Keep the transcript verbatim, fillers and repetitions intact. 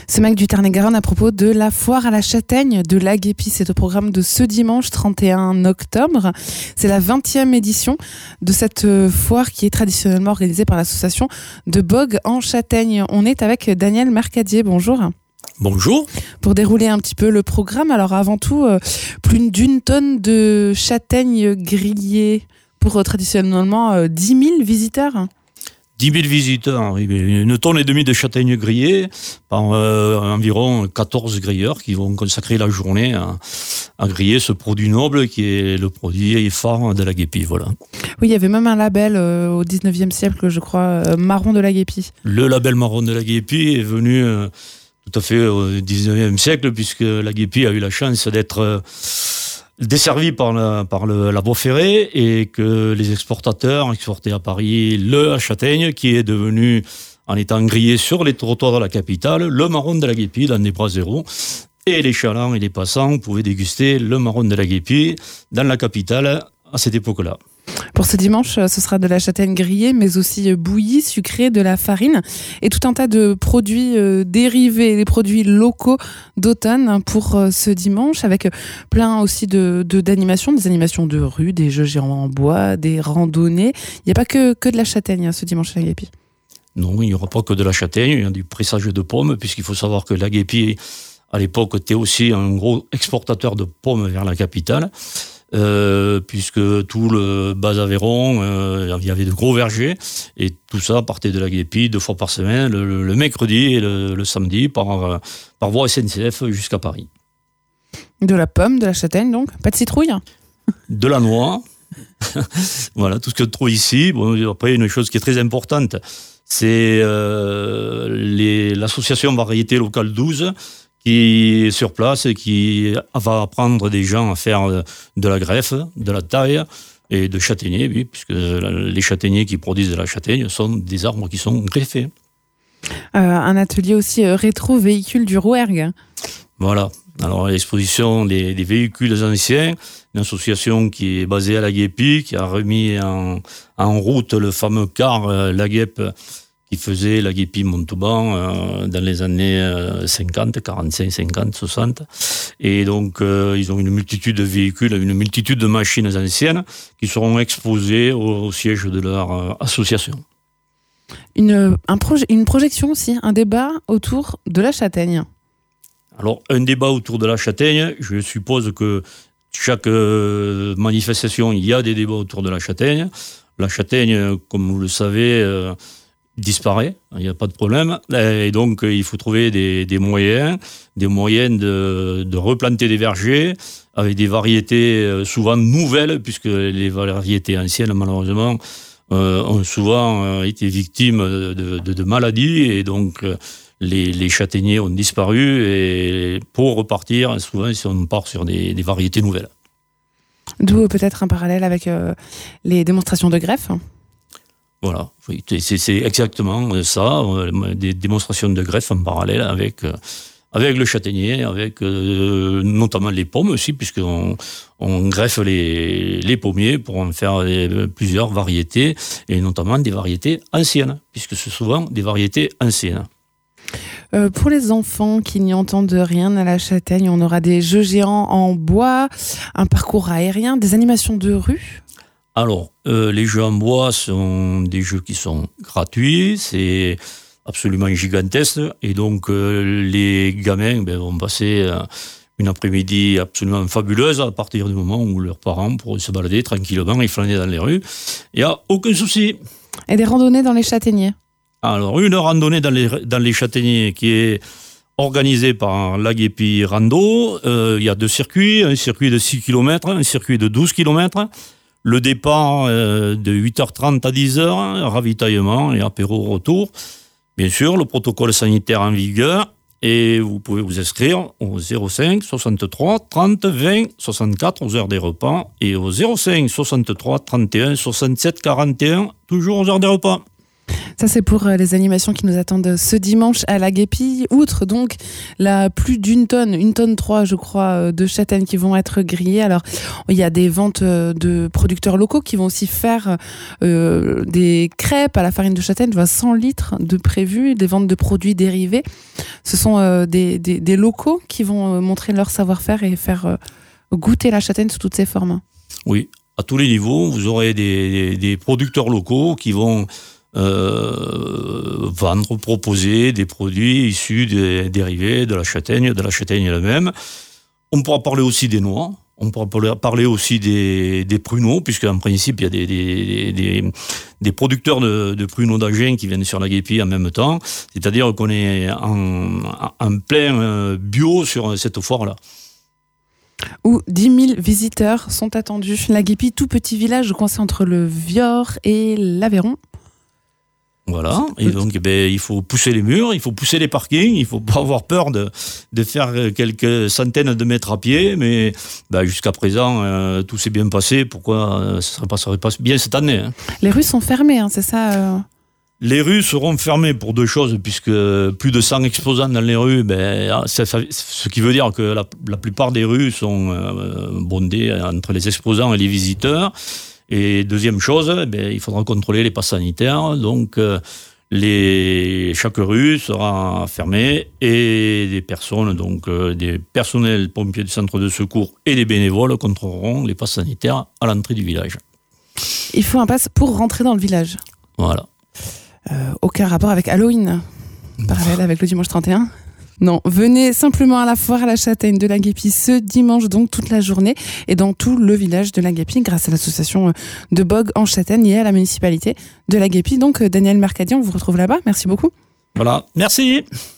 Ce Mac du Tarn-et-Garonne à propos de la foire à la châtaigne de l'Aguépi. C'est au programme de ce dimanche trente et un octobre. C'est la vingtième édition de cette foire qui est traditionnellement organisée par l'association de Bogue en Châtaigne. On est avec Daniel Mercadier. Bonjour. Bonjour. Pour dérouler un petit peu le programme, alors avant tout, euh, plus d'une tonne de châtaignes grillées pour euh, traditionnellement euh, dix mille visiteurs. dix mille visiteurs, une tonne et demie de châtaignes grillées par euh, environ quatorze grilleurs qui vont consacrer la journée à, à griller ce produit noble qui est le produit phare de l'Aguépi. Voilà. Oui, il y avait même un label euh, au dix-neuvième siècle, je crois, euh, marron de l'Aguépi. Le label marron de l'Aguépi est venu euh, tout à fait au dix-neuvième siècle puisque l'Aguépi a eu la chance d'être euh, desservi par, la, par le, la Beauferrée et que les exportateurs exportaient à Paris le châtaigne qui est devenu, en étant grillé sur les trottoirs de la capitale, le marron de l'Aguépi dans des braseros. Et les chalands et les passants pouvaient déguster le marron de l'Aguépi dans la capitale à cette époque-là. Pour ce dimanche, ce sera de la châtaigne grillée, mais aussi bouillie, sucrée, de la farine et tout un tas de produits euh, dérivés, des produits locaux d'automne pour euh, ce dimanche, avec plein aussi de, de, d'animations, des animations de rue, des jeux géants en bois, des randonnées. Il n'y a pas que, que de la châtaigne ce dimanche à l'Aguépi. Non, il n'y aura pas que de la châtaigne, il y a du pressage de pommes, puisqu'il faut savoir que l'Aguépi, à l'époque, était aussi un gros exportateur de pommes vers la capitale. Euh, puisque tout le Bas-Aveyron, euh, il y avait de gros vergers, et tout ça partait de l'Aguépi deux fois par semaine, le, le mercredi et le, le samedi, par, par voie S N C F jusqu'à Paris. De la pomme, de la châtaigne donc, pas de citrouille? De la noix, voilà, tout ce que je trouve ici. Bon, après, une chose qui est très importante, c'est euh, les, l'association Variété Locale douze, qui est sur place et qui va apprendre des gens à faire de la greffe, de la taille et de châtaignier, oui, puisque les châtaigniers qui produisent de la châtaigne sont des arbres qui sont greffés. Euh, un atelier aussi euh, rétro-véhicule du Rouergue. Voilà. Alors, l'exposition des, des véhicules anciens, une association qui est basée à l'Aguépi, qui a remis en, en route le fameux car euh, l'Aguep, qui faisait l'Aguépi-Montauban euh, dans les années euh, cinquante, quarante-cinq, cinquante, soixante. Et donc, euh, ils ont une multitude de véhicules, une multitude de machines anciennes qui seront exposées au, au siège de leur euh, association. Une, un proje- une projection aussi, un débat autour de la châtaigne. Alors, un débat autour de la châtaigne, je suppose que chaque euh, manifestation, il y a des débats autour de la châtaigne. La châtaigne, comme vous le savez, euh, disparaît, il n'y a pas de problème. Et donc, il faut trouver des, des moyens, des moyens de, de replanter des vergers avec des variétés souvent nouvelles, puisque les variétés anciennes, malheureusement, euh, ont souvent euh, été victimes de, de, de maladies. Et donc, euh, les, les châtaigniers ont disparu. Et pour repartir, souvent, si on part sur des, des variétés nouvelles. D'où peut-être un parallèle avec euh, les démonstrations de greffe. Voilà, c'est, c'est exactement ça, des démonstrations de greffe en parallèle avec, avec le châtaignier, avec euh, notamment les pommes aussi, puisqu'on on greffe les, les pommiers pour en faire des, plusieurs variétés, et notamment des variétés anciennes, puisque c'est souvent des variétés anciennes. Euh, pour les enfants qui n'y entendent rien à la châtaigne, on aura des jeux géants en bois, un parcours aérien, des animations de rue. Alors, euh, les jeux en bois sont des jeux qui sont gratuits, c'est absolument gigantesque, et donc euh, les gamins ben, vont passer euh, une après-midi absolument fabuleuse à partir du moment où leurs parents pourront se balader tranquillement et flâner dans les rues. Il n'y a aucun souci. Et des randonnées dans les châtaigniers. Alors, une randonnée dans les, dans les châtaigniers qui est organisée par l'Aguépi Rando. Euh, il y a deux circuits, un circuit de six kilomètres, un circuit de douze kilomètres. Le départ euh, de huit heures trente à dix heures, ravitaillement et apéro retour. Bien sûr, le protocole sanitaire en vigueur. Et vous pouvez vous inscrire au zéro cinq soixante-trois trente vingt soixante-quatre aux heures des repas et au zéro cinq soixante-trois trente et un soixante-sept quarante et un, toujours aux heures des repas. Ça, c'est pour les animations qui nous attendent ce dimanche à la Guépille. Outre donc la plus d'une tonne, une tonne trois, je crois, de châtaignes qui vont être grillées. Alors, il y a des ventes de producteurs locaux qui vont aussi faire euh, des crêpes à la farine de châtaigne. Je vois cent litres de prévus, des ventes de produits dérivés. Ce sont euh, des, des, des locaux qui vont montrer leur savoir-faire et faire euh, goûter la châtaigne sous toutes ses formes. Oui, à tous les niveaux, vous aurez des, des, des producteurs locaux qui vont Euh, vendre, proposer des produits issus des dérivés de la châtaigne, de la châtaigne elle-même. On pourra parler aussi des noix, on pourra parler aussi des, des pruneaux, puisqu'en principe, il y a des, des, des, des producteurs de, de pruneaux d'Agen qui viennent sur la Guépille en même temps. C'est-à-dire qu'on est en, en plein bio sur cette foire-là. Où dix mille visiteurs sont attendus. La Guépille, tout petit village coincé entre le Vior et l'Aveyron. Voilà, et donc eh ben, il faut pousser les murs, il faut pousser les parkings, il ne faut pas avoir peur de, de faire quelques centaines de mètres à pied, mais ben, jusqu'à présent, euh, tout s'est bien passé. Pourquoi euh, ça ne serait pas bien cette année, hein. Les rues sont fermées, hein, c'est ça euh... Les rues seront fermées pour deux choses, puisque plus de cent exposants dans les rues, ben, ça, ça, ce qui veut dire que la, la plupart des rues sont euh, bondées entre les exposants et les visiteurs. Et deuxième chose, ben, il faudra contrôler les passes sanitaires. Donc, euh, les, chaque rue sera fermée et des personnes, donc euh, des personnels pompiers du centre de secours et des bénévoles contrôleront les passes sanitaires à l'entrée du village. Il faut un pass pour rentrer dans le village. Voilà. Euh, aucun rapport avec Halloween, parallèle avec le dimanche trente et un. Non, venez simplement à la foire à la châtaigne de la Guépille ce dimanche, donc toute la journée, et dans tout le village de la Guépille, grâce à l'association de Bogue en Châtaigne et à la municipalité de la Guépille. Donc Daniel Mercadier, on vous retrouve là-bas. Merci beaucoup. Voilà, merci.